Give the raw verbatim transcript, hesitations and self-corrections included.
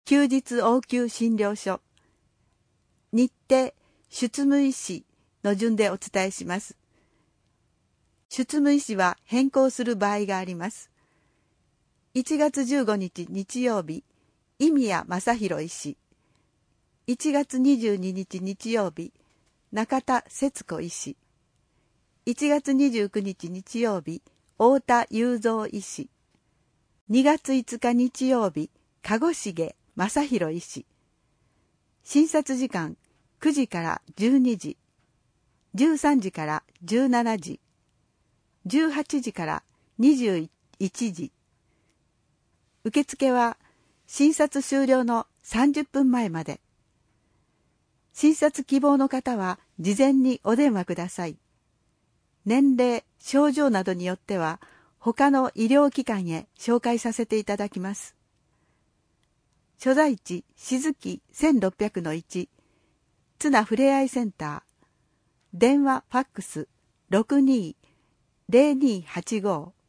休日応急診療所、日程、出務医師の順でお伝えします。出務医師は変更する場合があります。いちがつじゅうごにち日曜日、井宮正弘医師。いちがつにじゅうににち日曜日、中田節子医師。いちがつにじゅうくにち日曜日、太田雄三医師。にがついつか日曜日、籠重正弘医師。診察時間くじからじゅうにじ、じゅうさんじからじゅうしちじ、じゅうはちじからにじゅういちじ。受付は診察終了のさんじゅっぷんまえまで。診察希望の方は事前にお電話ください。年齢、症状などによっては他の医療機関へ紹介させていただきます。所在地静木 せんろっぴゃくのいち ツナふれあいセンター、電話ファックス ろくにーぜろにーはちご